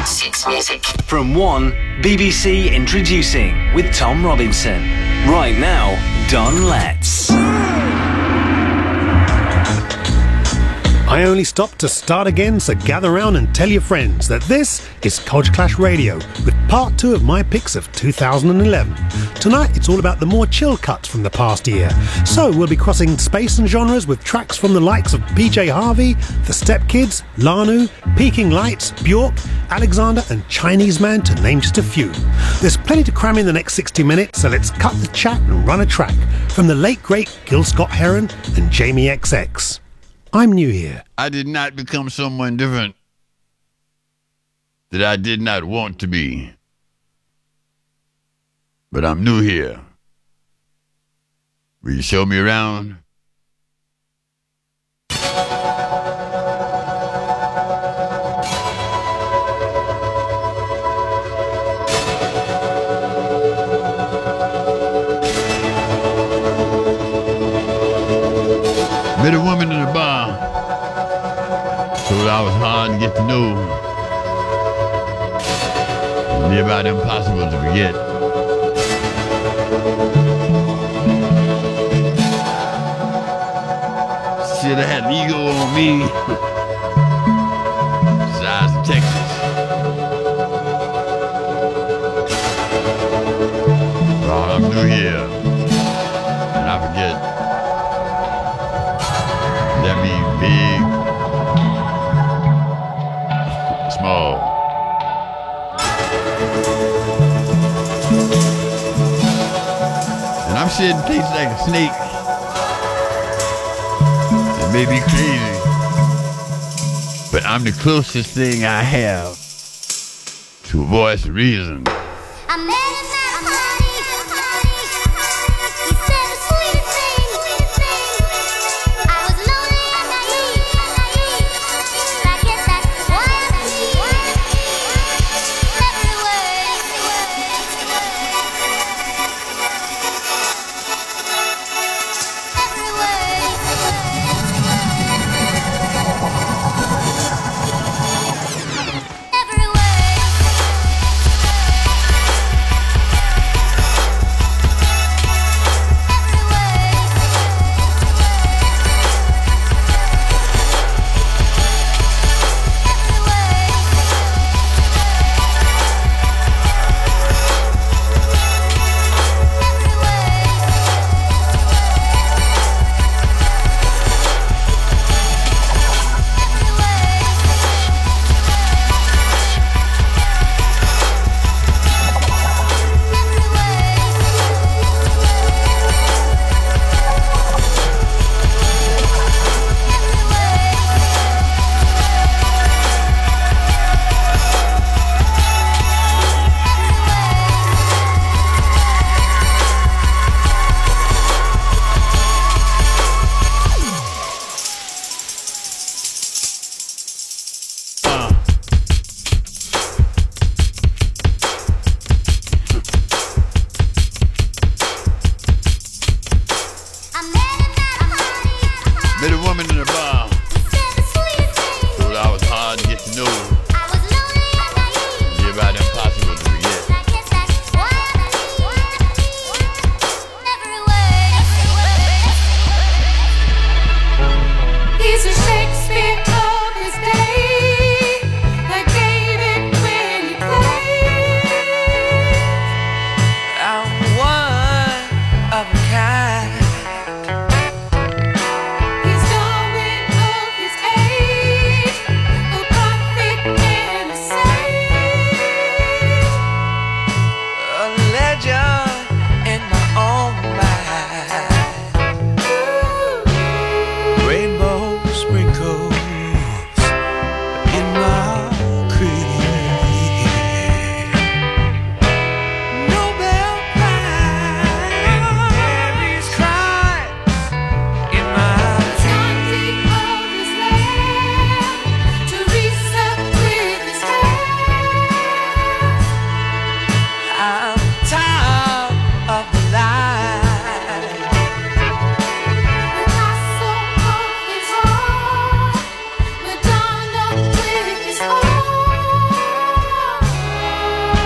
Six Music. From One, BBC Introducing with Tom Robinson. Right now, Don Letts. I only stopped to start again, so gather round and tell your friends that this is Culture Clash Radio with part 2 of my picks of 2011. Tonight it's all about the more chill cuts from the past year. So we'll be crossing space and genres with tracks from the likes of PJ Harvey, The Step Kids, Lanu, Peking Lights, Bjork, Alexander and Chinese Man, to name just a few. There's plenty to cram in the next 60 minutes, so let's cut the chat and run a track from the late great Gil Scott-Heron and Jamie XX. I'm new here. I did not become someone different that I did not want to be. But I'm new here. Will you show me around? Met a woman in a bar, told I was hard to get to know, near about impossible to forget. Should have had an ego on me, size of Texas. Well, I'm new here, and I forget. That means big, small. And I'm shedding taste like a snake. It may be crazy, but I'm the closest thing I have to a voice of reason.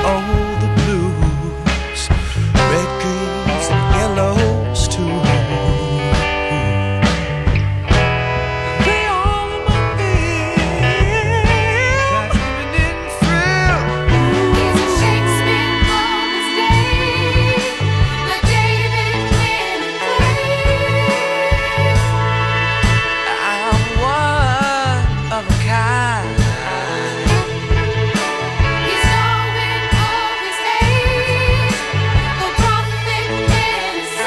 Oh, the blues, red, greens, and yellows too. They all among that even didn't thrill. He's a Shakespeare for his day, like David Wynn and Grace. I'm one of a kind. He's knowing of his age, the prophet and his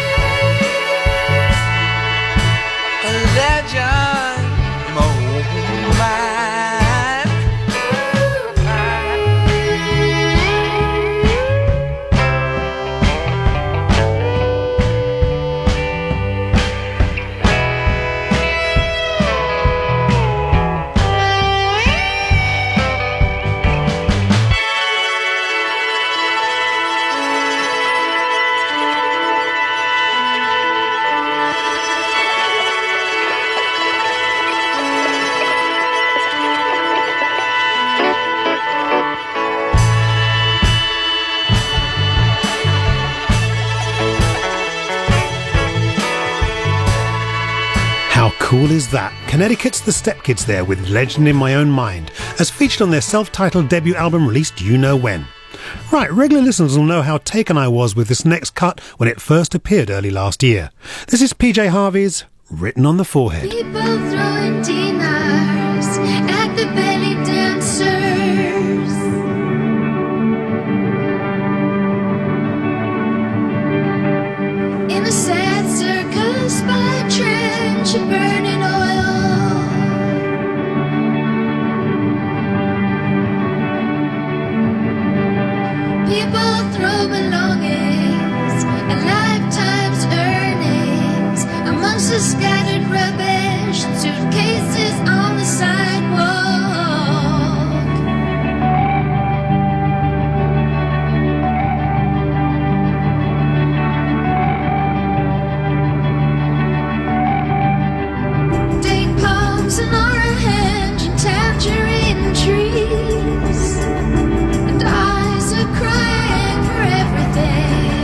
saint. A legend in my own mind. How cool is that? Connecticut's The Step Kids there with Legend in My Own Mind, as featured on their self-titled debut album released you know when. Right, regular listeners will know how taken I was with this next cut when it first appeared early last year. This is PJ Harvey's Written on the Forehead. People throwing dinars at the belly dancers. In a sad circus by a trench of burning oil. People throw belongings and lifetime's earnings amongst the scattered rubbish and suitcases on the sidewalk. Date palms and orange and tangerine trees, and eyes are crying for everything.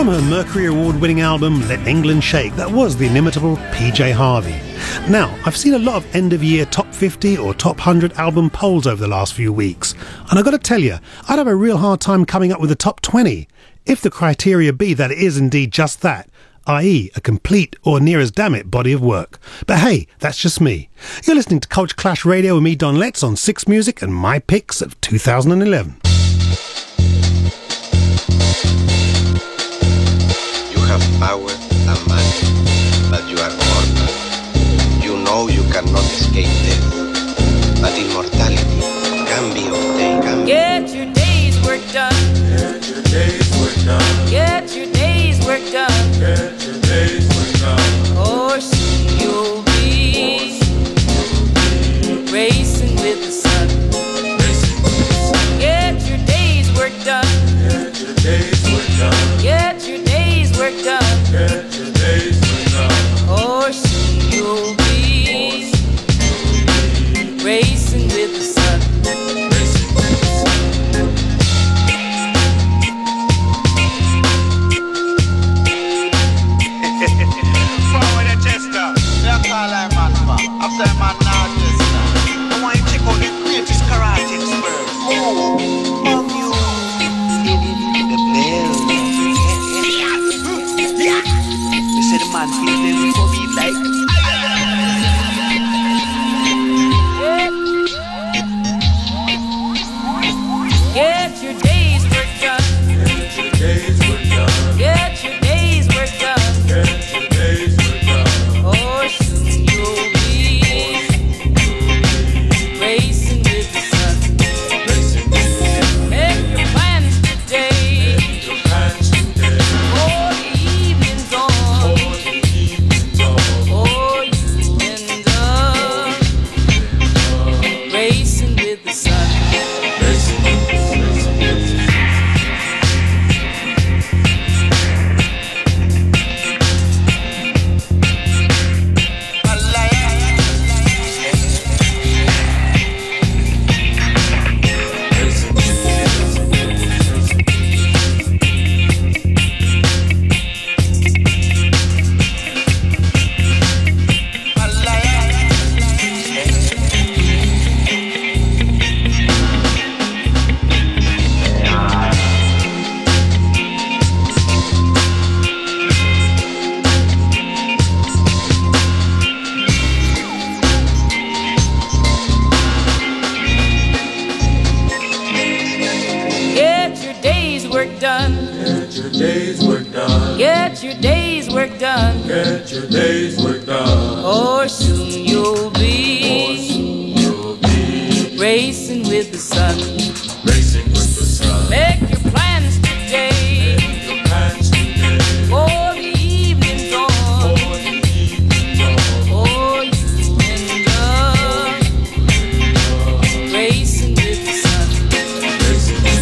From her Mercury Award-winning album Let England Shake, that was the inimitable PJ Harvey. Now, I've seen a lot of end-of-year top 50 or top 100 album polls over the last few weeks, and I've got to tell you, I'd have a real hard time coming up with a top 20, if the criteria be that it is indeed just that, i.e. a complete or near as damn it body of work. But hey, that's just me. You're listening to Culture Clash Radio with me, Don Letts, on Six Music and my picks of 2011. You have power and money, but you are mortal. You know you cannot escape death, but immortality can be obtained. Get your day's work done. Get your day's work done. Get your day's work done. Get your day's work done. Or soon you'll be racing with the sun. Get your day's work done. Get your day's work done. Get your day's work done. Get your day's work done. Or soon you'll be racing with the sun. Forward a tester. That's all I'm man for. After I'm man now tester. I want you to check out the greatest karate expert. Oh, you. The bell. They say the man feels them for me like. Get your day's work done. Get your day's work done. Get your day's work done. Get your day's work done. Or soon you'll be racing with the sun. Racing with the sun. Make your plans today. Your plans today. Before the evening's on. For the evening's on. Or you end up racing with the sun. Racing with the sun. Get your day's work done. Get your day's work done. Get your day's work done. Get your day's work done. Or soon you'll be You'll be racing with the sun. racing with the sun. Make your plans today. Your plans today. Before the evening's on. For the evening's on. Or you end up racing with the sun. Racing with the sun.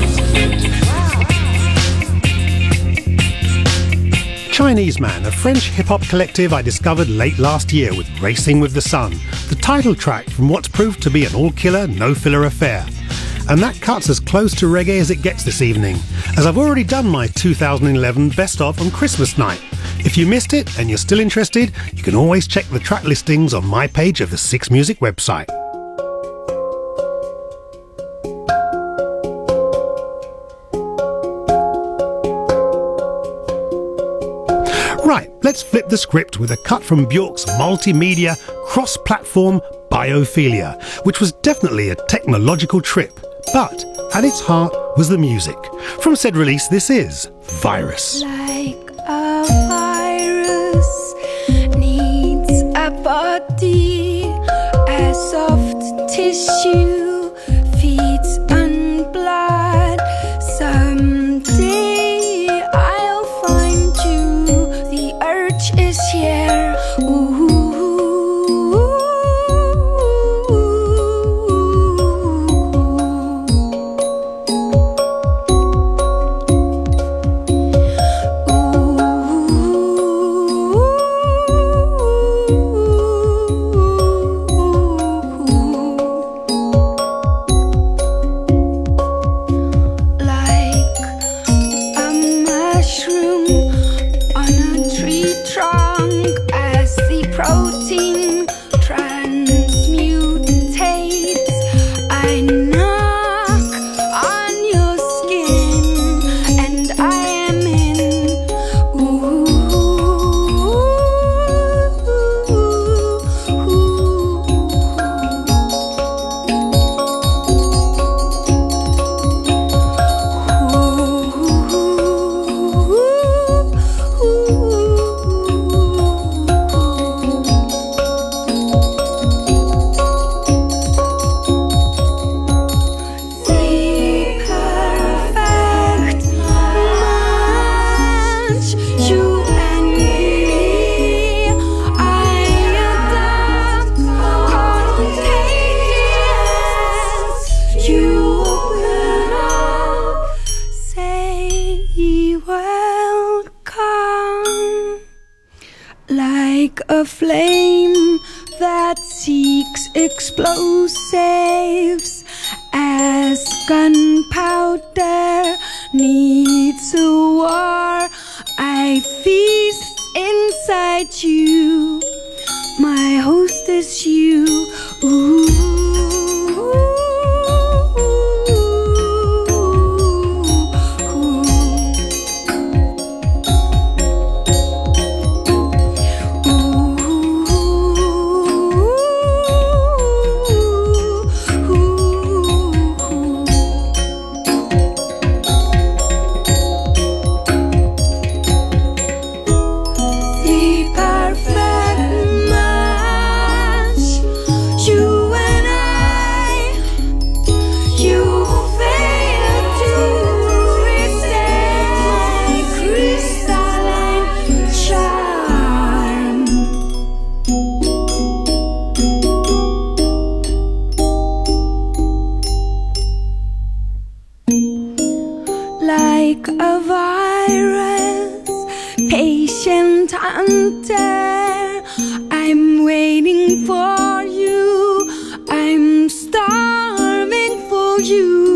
Chinese Man, a French hip-hop collective I discovered late last year with Racing with the Sun, the title track from what's proved to be an all-killer, no-filler affair. And that cuts as close to reggae as it gets this evening, as I've already done my 2011 Best Of on Christmas night. If you missed it and you're still interested, you can always check the track listings on my page of the Six Music website. Right, let's flip the script with a cut from Bjork's multimedia, cross-platform Biophilia, which was definitely a technological trip, but at its heart was the music. From said release, this is Virus. Like a virus needs a body, a soft tissue feeds on blood. Someday I'll find you. The urge is here. Ooh. Like a mushroom like a flame that seeks explosives, as gunpowder needs a war. I feast inside you, my host is you. Ooh. Like a virus, patient hunter, I'm waiting for you, I'm starving for you.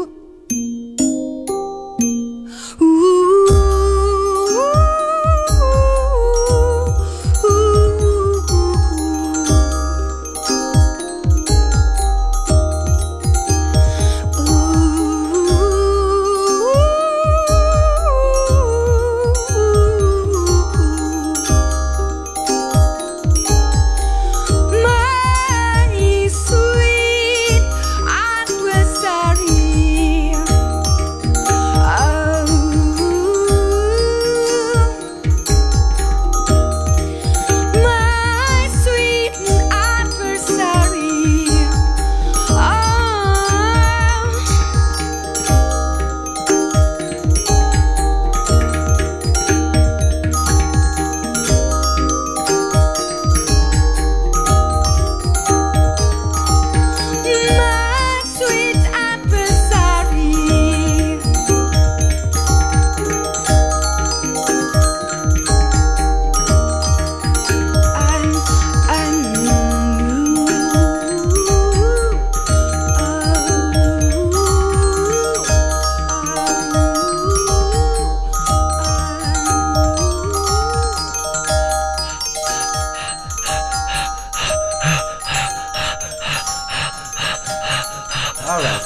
All right.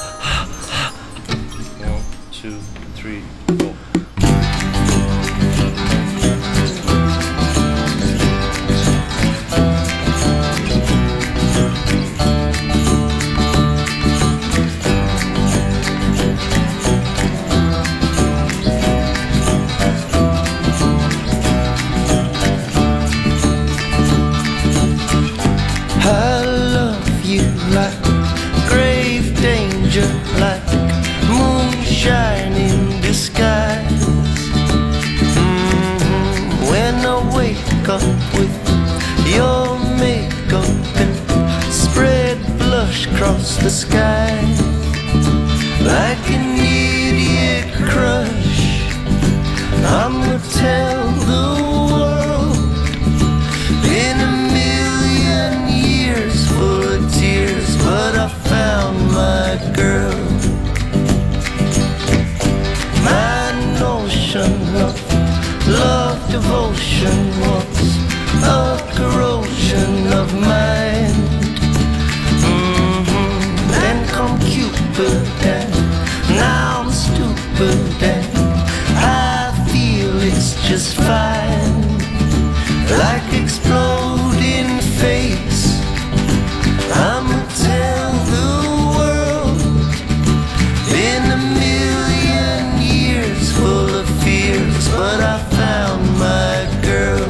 1, 2, 3, 4. I love you like grave danger, like moonshine in disguise. When I wake up with your makeup and spread blush across the sky, like an idiot crush, I'ma tell the world in a million years full of tears, but I found my girl. My notion of love devotion was a corrosion of mind. Then come Cupid and now I'm stupid and I feel it's just fine. Like exploding face, I'ma tell the world in a million years full of fears, but I found my girl.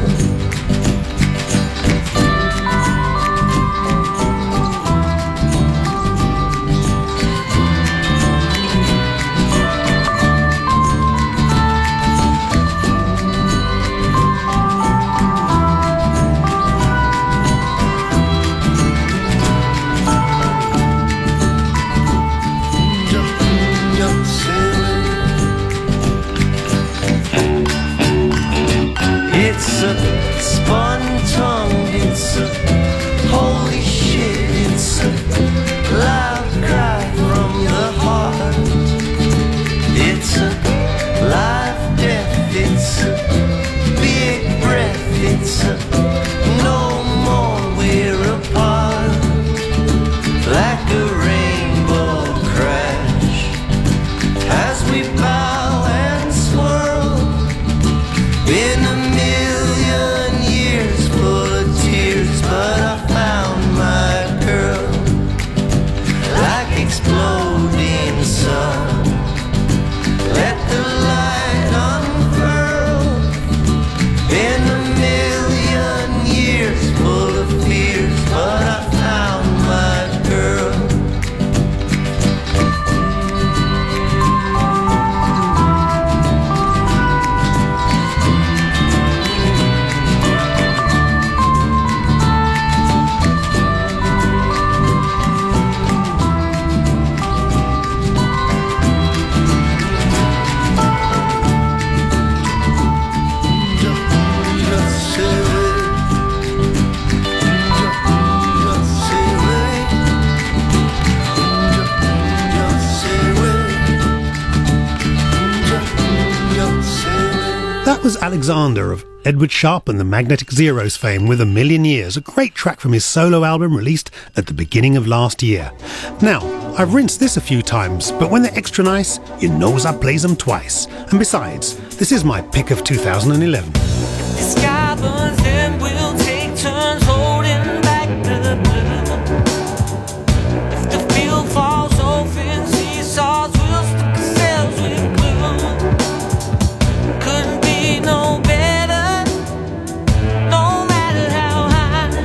was Alexander of Edward Sharpe and the Magnetic Zeros fame with A Million Years, a great track from his solo album released at the beginning of last year. Now, I've rinsed this a few times, but when they're extra nice, you knows I plays them twice. And besides, this is my pick of 2011. The sky burns, then we'll take turns holding back the blue. If the field falls off in seesaws, we'll stick ourselves with glue. Couldn't be no better, no matter how high.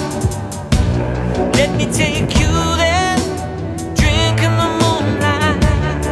Let me take you there, drink in the moonlight.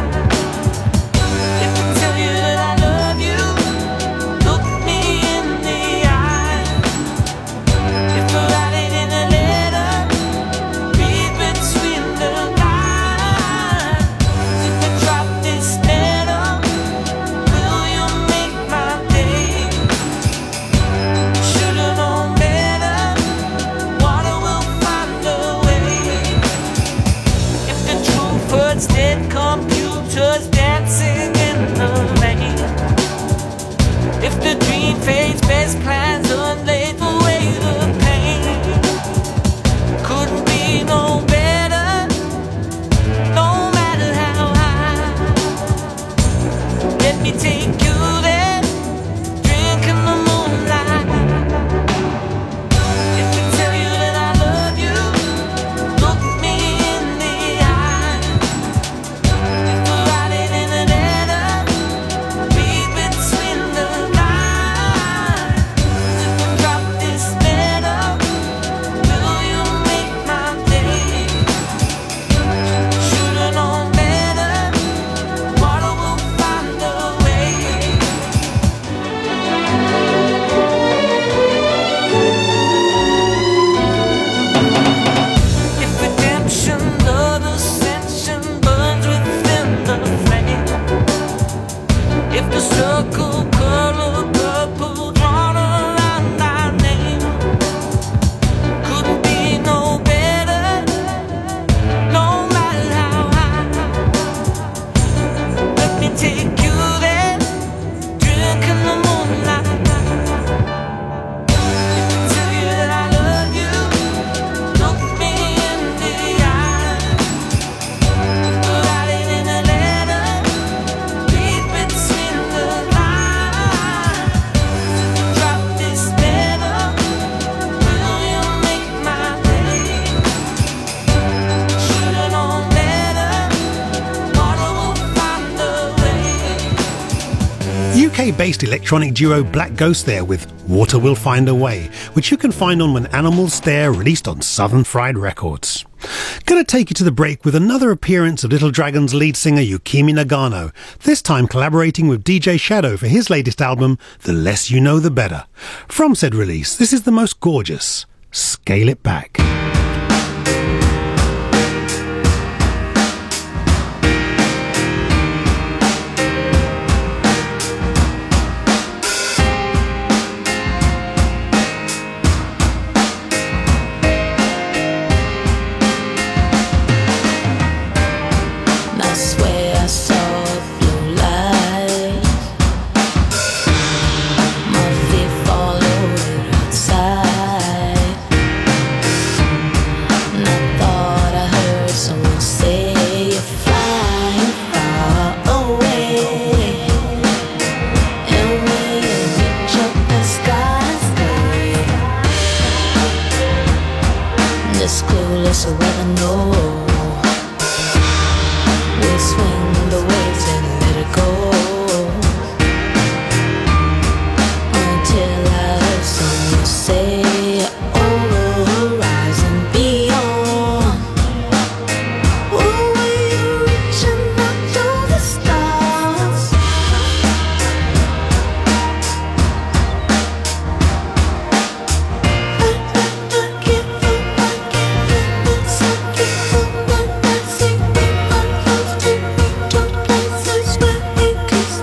If I tell you that I love you, look me in the eye. If I write it in a letter, read between the lines. If I drop this letter, will you make my day? Should've known better, water will find a way. If the truth hurts, dead computers dancing in the rain. If the dream fades, best plans unlaid away the pain. Couldn't be no better, no matter how high. Let me take you there, drink in the moonlight. If I tell you that I love you, look me in the eye. If I write it in a letter, read between the lines. If I drop this letter, will you make my day? Should've known better, water will find a way. If redemption, love, ascension burns within the flame. If the circle color purple drawn around our name, couldn't be no better, no matter how high. Let me take you there, drink in the moonlight. If I tell you that I love you, look me in the eye. Write it in a letter, read between the lines. Drop this letter, will you make my day? Should've known better, water will find a way. UK-based electronic duo Black Ghost there with Water Will Find a Way, which you can find on When Animals Stare, released on Southern Fried Records. Gonna take you to the break with another appearance of Little Dragon's lead singer Yukimi Nagano, this time collaborating with DJ Shadow for his latest album, The Less You Know The Better. From said release, this is the most gorgeous, Scale It Back. I swear I saw blue light. My feet followed outside. And I thought I heard someone say you're flying far away. And when you reach up the sky, this clueless weather knows. We swing the waves and let it go until I heard someone say over horizon beyond. Oh, we're reaching up to the stars. I give up, it's a gift.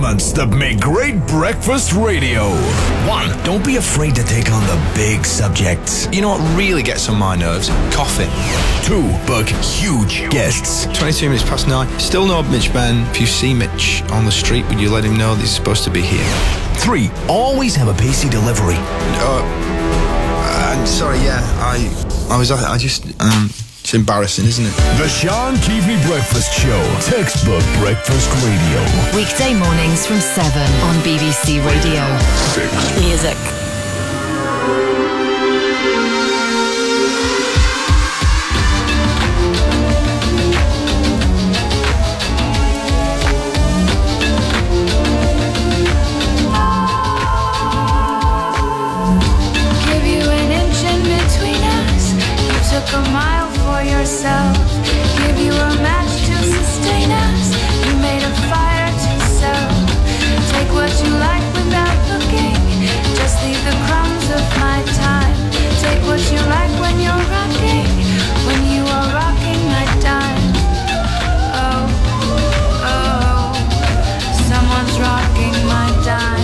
elements that make great breakfast radio. 1. Don't be afraid to take on the big subjects. You know what really gets on my nerves? Coffee. 2. Book huge guests. 22 minutes past 9. Still no Mitch Ben. If you see Mitch on the street, would you let him know that he's supposed to be here? 3. Always have a pacey delivery. Sorry, yeah, I just, it's embarrassing, isn't it? The Sean Keaveney Breakfast Show. Textbook breakfast radio. Weekday mornings from 7 on BBC Radio 6 Music. Took a mile for yourself. Give you a match to sustain us. You made a fire to sell. Take what you like without looking. Just leave the crumbs of my time. Take what you like when you're rocking. When you are rocking my dime. Oh, oh, someone's rocking my dime.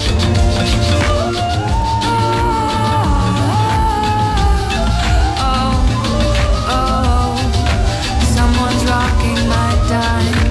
Rocking my dime.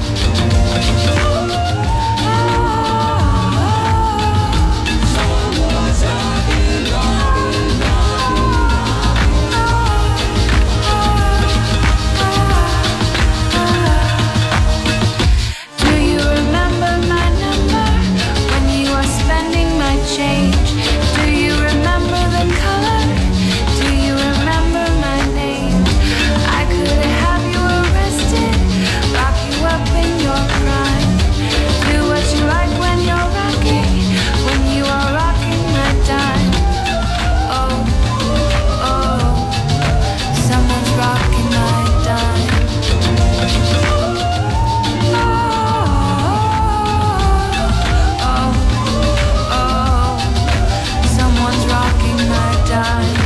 Do you remember my number when you are spending my change? Do you remember the color? Do you remember my name? I could have you arrested, lock you up in your prime. Do what you like when you're rocking, when you are rocking my dime. Oh, oh, someone's rocking my dime. Oh, oh, oh, someone's rocking my dime.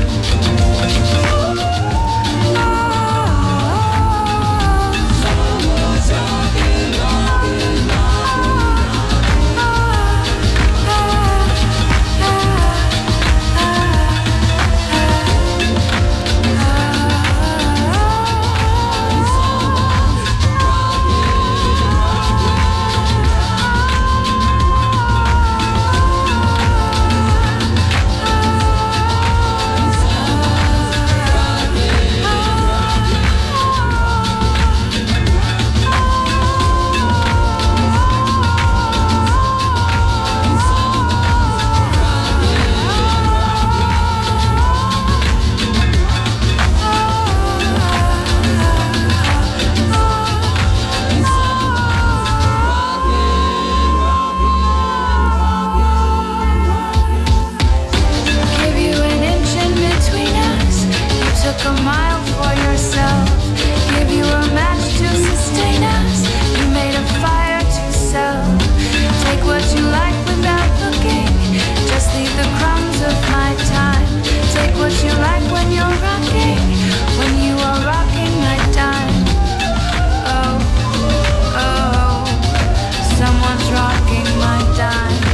Took a mile for yourself. Give you a match to sustain us. You made a fire to sell. Take what you like without looking. Just leave the crumbs of my time. Take what you like when you're rocking. When you are rocking my dime. Oh, oh, someone's rocking my dime.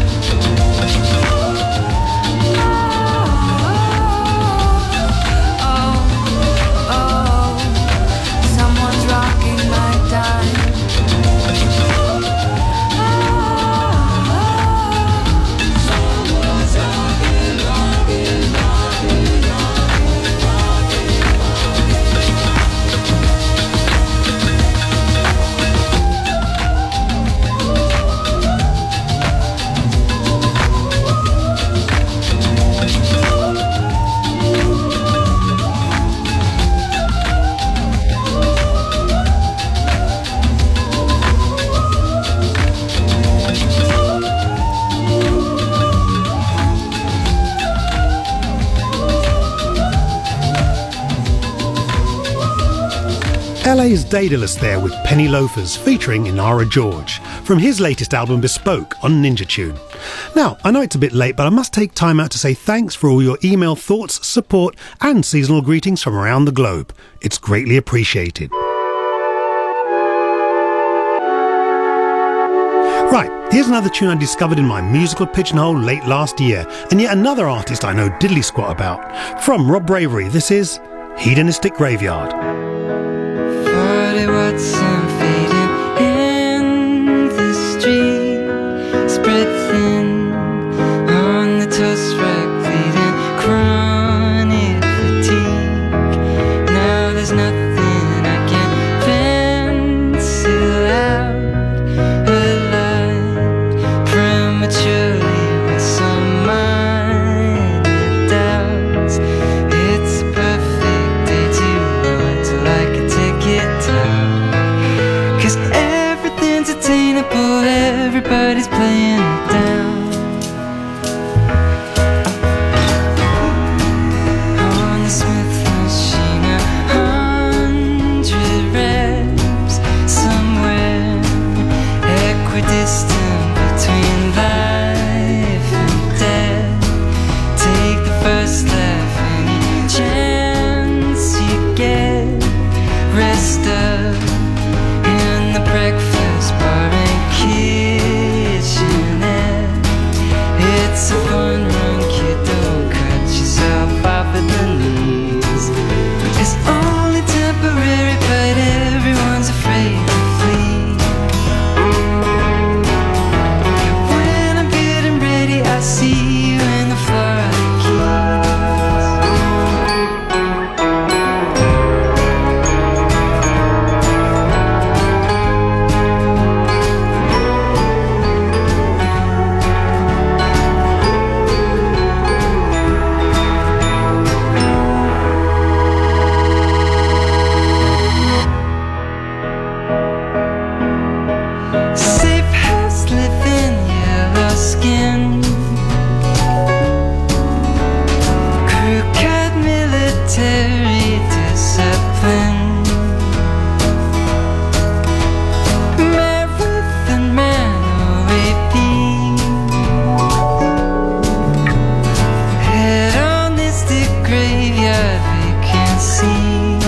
Rocking my dime. LA's Daedalus there with Penny Loafers featuring Inara George from his latest album Bespoke on Ninja Tune. Now, I know it's a bit late, but I must take time out to say thanks for all your email thoughts, support and seasonal greetings from around the globe. It's greatly appreciated. Right, here's another tune I discovered in my musical pigeonhole late last year, and yet another artist I know diddly squat about. From Rob Bravery, this is Hedonistic Graveyard. 40 watts and fading in the street, spread thin on the toast rack, bleeding chronic fatigue. Now there's nothing I can pencil out alive prematurely with some minor doubts. It's a perfect day to run till I can take it down, 'cause everything's attainable, everybody's playing it down. On the Smith machine, 100 reps somewhere equidistant between life and death. Take the first laugh any chance you get. Rest up in the breakfast bar and kitchenette. It's a fun run, kid, don't cut yourself off at the knees. It's only temporary, but everyone's afraid to flee. When I'm getting ready, I see you in the Florida safe house living, yellow skin, crew cut military discipline, marathon man OAP, hedonistic graveyard vacancies.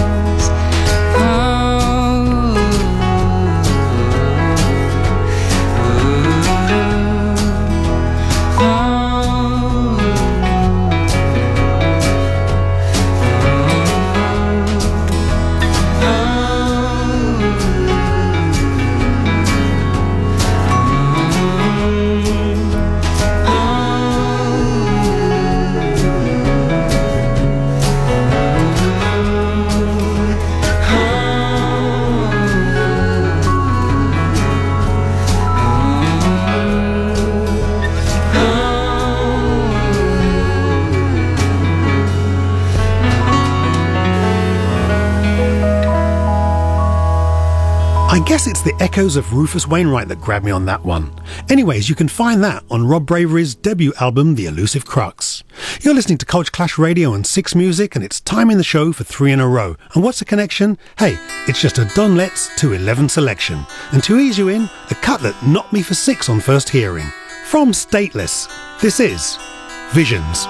I guess it's the echoes of Rufus Wainwright that grabbed me on that one. Anyways, you can find that on Rob Bravery's debut album, The Elusive Crux. You're listening to Culture Clash Radio and 6 Music, and it's time in the show for 3 in a row. And what's the connection? Hey, it's just a Don Letts 211 selection. And to ease you in, a cut that knocked me for 6 on first hearing. From Stateless, this is Visions.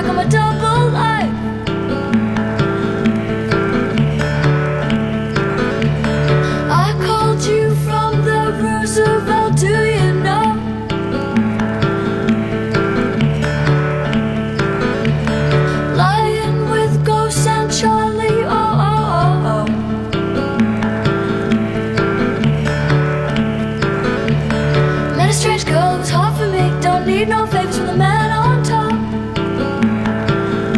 back on my double life. I called you from the Roosevelt, do you know? Lying with Ghost and Charlie, oh, oh, oh, oh. Met a strange girl, it was hard for me. Don't need no favors from the man on top.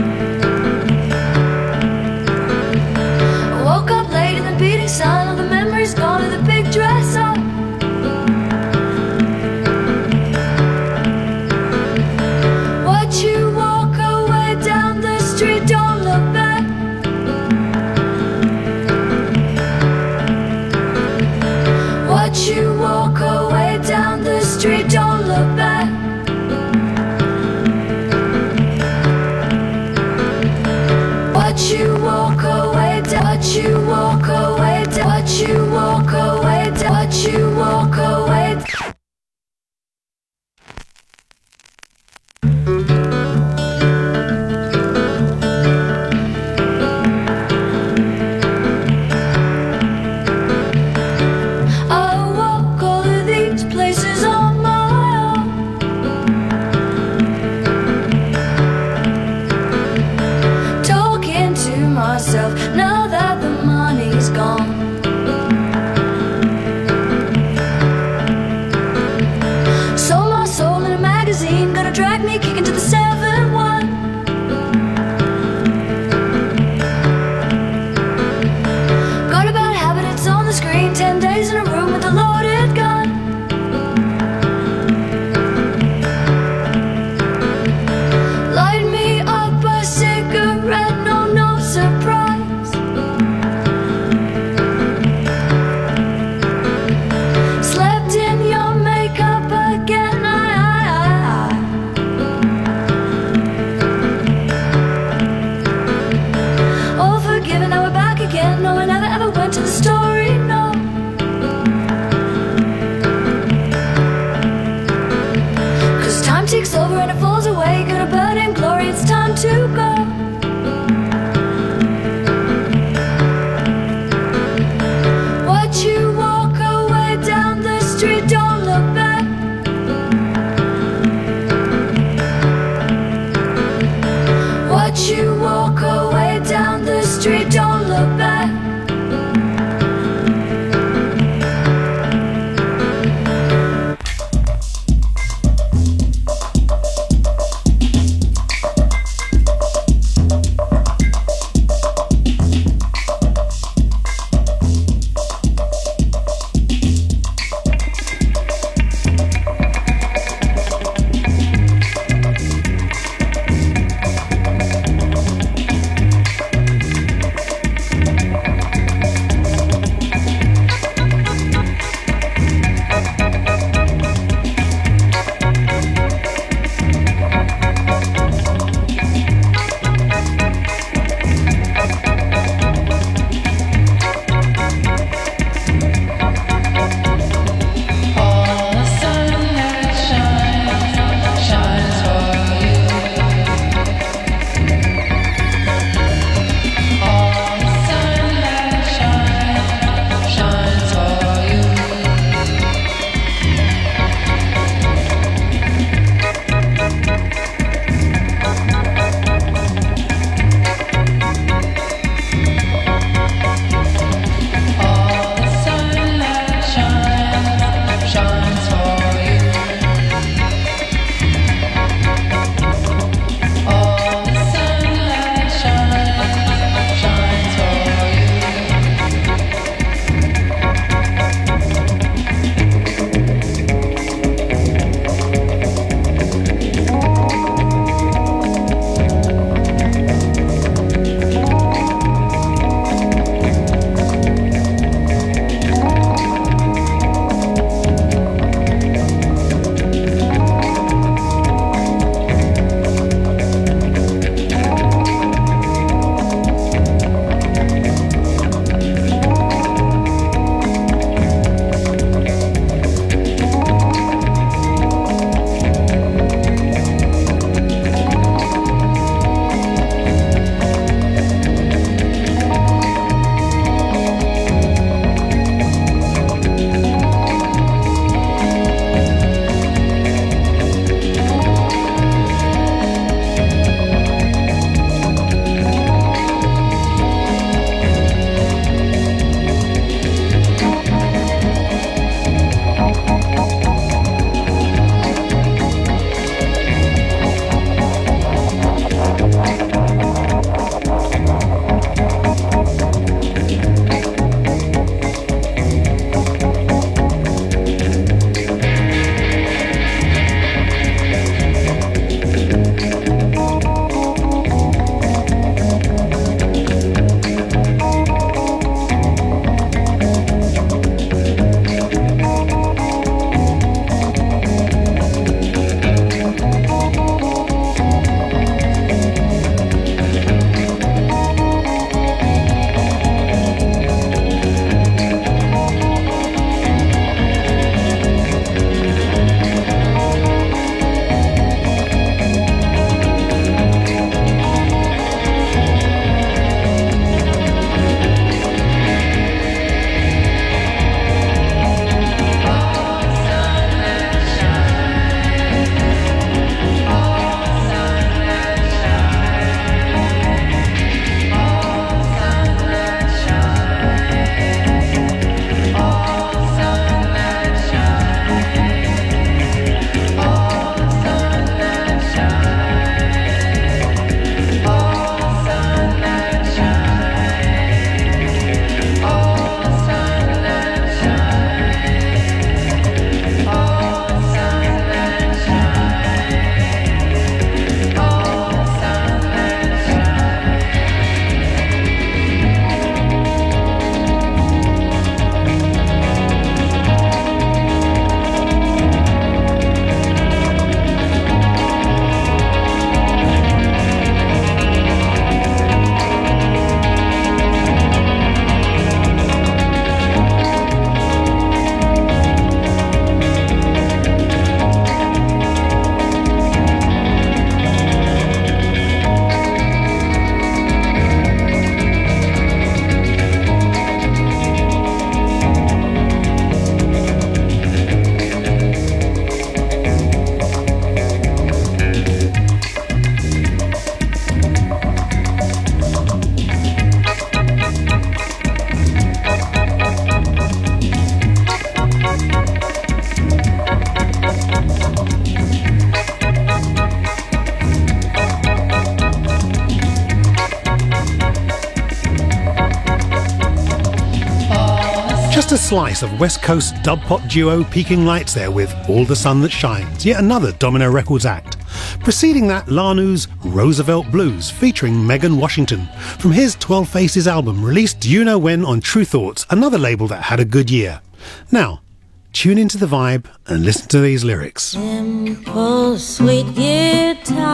slice of West Coast dub pop duo Peking Lights there with All the Sun That Shines, yet another Domino Records act. Preceding that, Lanu's Roosevelt Blues featuring Megan Washington from his 12 Faces album released Do You Know When on True Thoughts, another label that had a good year. Now, tune into the vibe and listen to these lyrics. Simple, sweet guitar,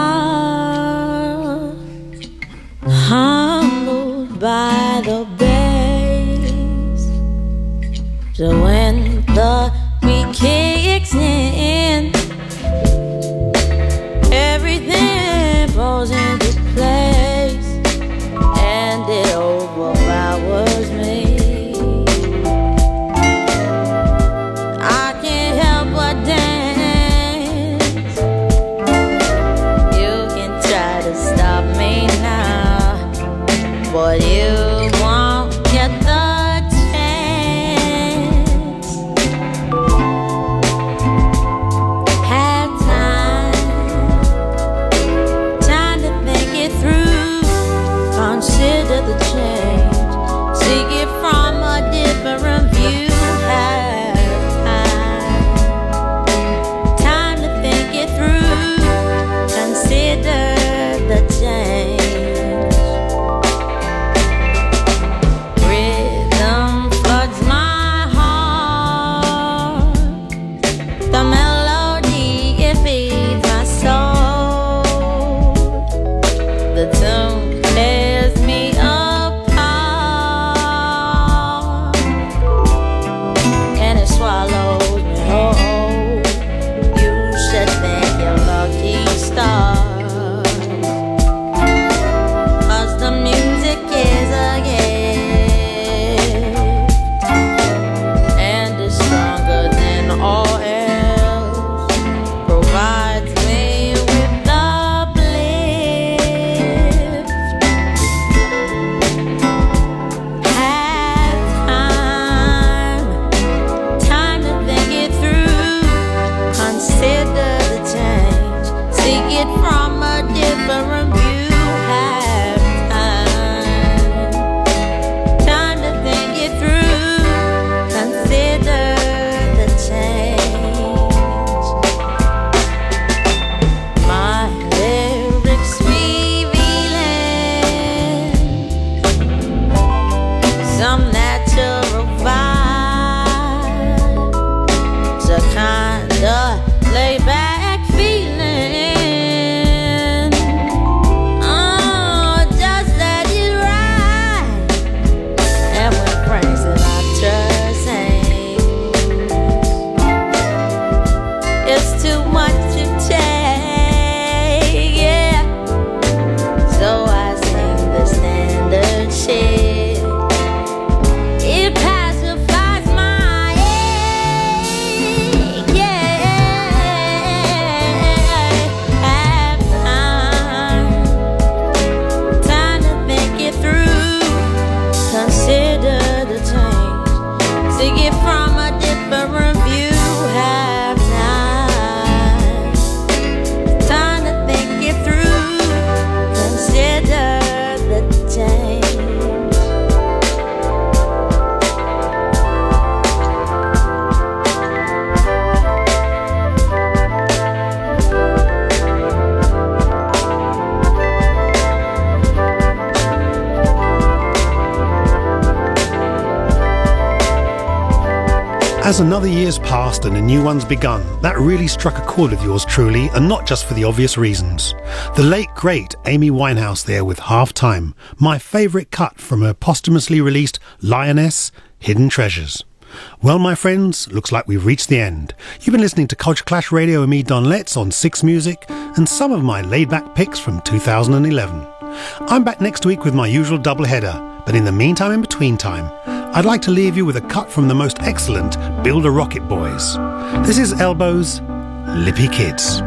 humbled by the bass. So when the beat kicks in, everything falls into place, and it overpowers me. I can't help but dance. You can try to stop me now, but you won't get the chance. Had time to think it through, consider the change, seek it from a different view. Time to think it through, consider the change. Rhythm floods my heart, the melody it feeds my soul, the tune tears me apart, and it swallows me whole. You should thank your lucky star, 'cause the music is a gift, and it's stronger than all else, provides me with uplift. Have time to think it through, consider the change, seek it from a different view. Have time to think it through, consider the change. My lyrics revealing some natural vibe, it's a kind of laid back feeling. Oh, just let it ride, and when friends that I trust sing, it's too much to take, yeah. So I sing the standard shit. It pacifies my ache, yeah. Have time to think it through, consider the change, seek it from a different view. Have time to think it through, consider the change. As another year's passed and a new one's begun, that really struck a chord with yours truly, and not just for the obvious reasons. The late, great Amy Winehouse there with Halftime, my favourite cut from her posthumously released Lioness, Hidden Treasures. Well, my friends, looks like we've reached the end. You've been listening to Culture Clash Radio with me, Don Letts, on Six Music, and some of my laid-back picks from 2011. I'm back next week with my usual doubleheader, but in the meantime, in between time, I'd like to leave you with a cut from the most excellent Build a Rocket Boys. This is Elbows, Lippy Kids.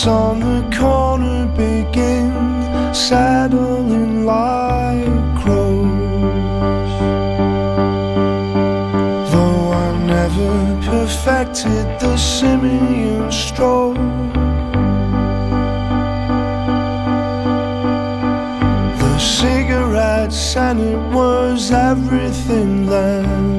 kids on the corner begin settling like crows. Though I never perfected the simian stroll, the cigarettes and it was everything then.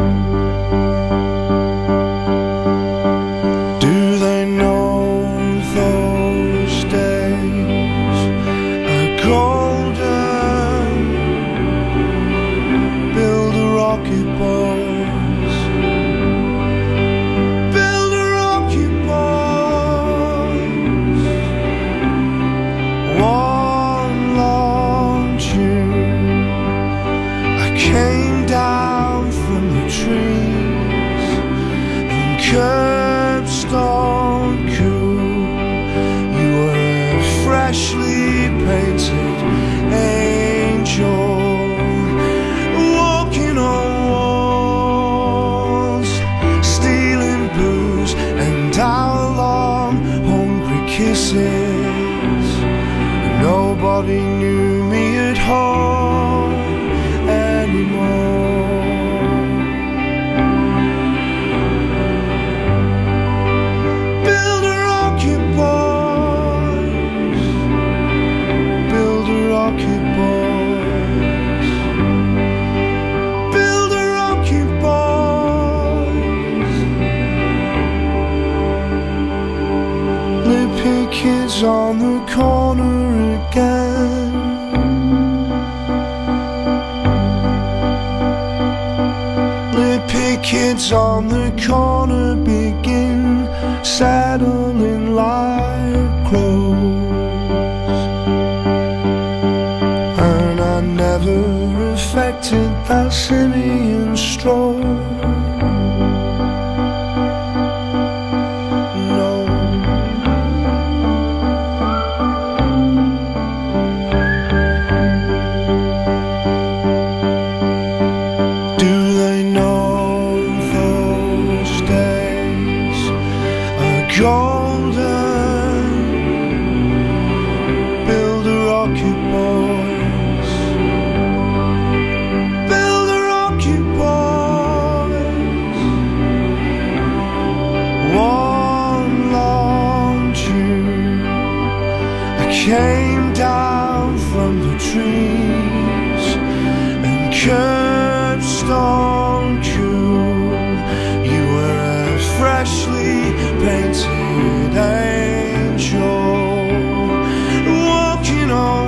Curbstone cool, you were a freshly painted angel, walking on walls, stealing booze and hour-long hungry kisses. Nobody knew me at home anymore. Kids on the corner again. Lippy kids on the corner begin settling like crows. And I never affected that simian stroll. Came down from the trees and curbstone cool, you were a freshly painted angel, walking on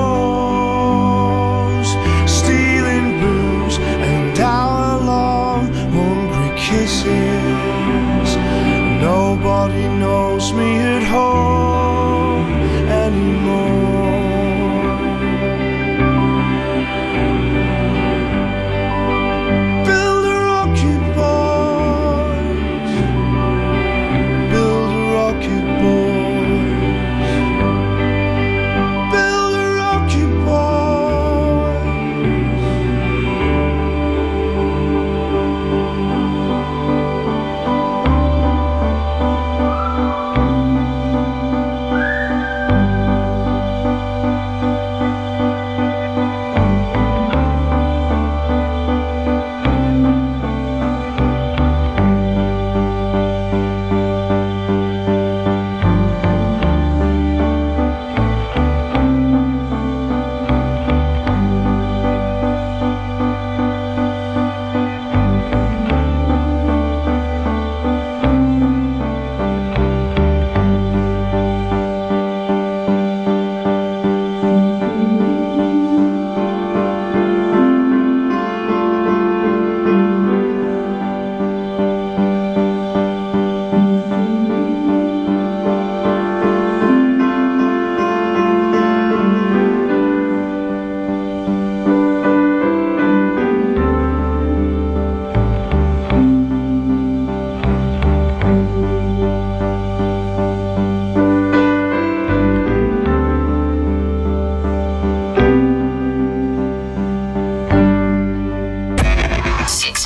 walls, stealing booze and hour-long hungry kisses. Nobody knows me at home anymore. Build a rocket, boys. Build a rocket, boys.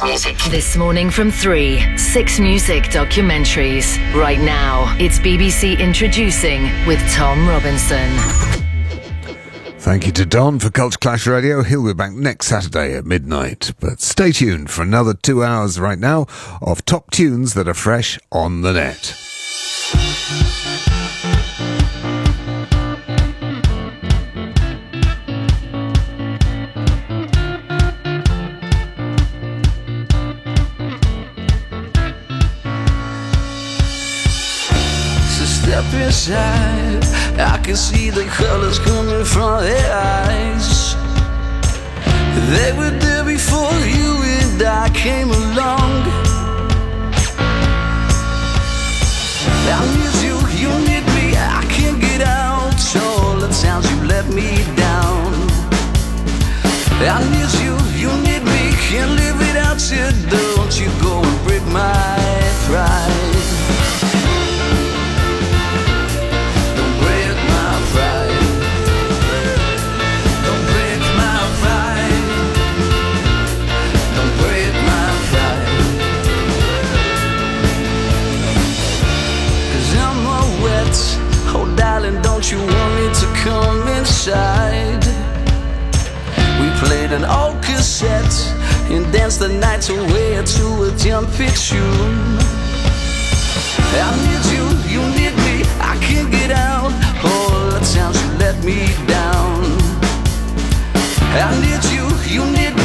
Six Music. This morning from 3, 6 Music documentaries. Right now, it's BBC Introducing with Tom Robinson. Thank you to Don for Culture Clash Radio. He'll be back next Saturday at midnight. But stay tuned for another 2 hours right now of top tunes that are fresh on the net. Step inside, I can see the colors coming from their eyes. They were there before you and I came along. I need you, you need me, I can't get out. All the times you let me down. I need you, you need me, can't live without you. Don't you go and break my pride. Oh darling, don't you want me to come inside? We played an old cassette and danced the night away to a jumpy tune. I need you, you need me, I can't get out. All the times you let me down. I need you, you need me.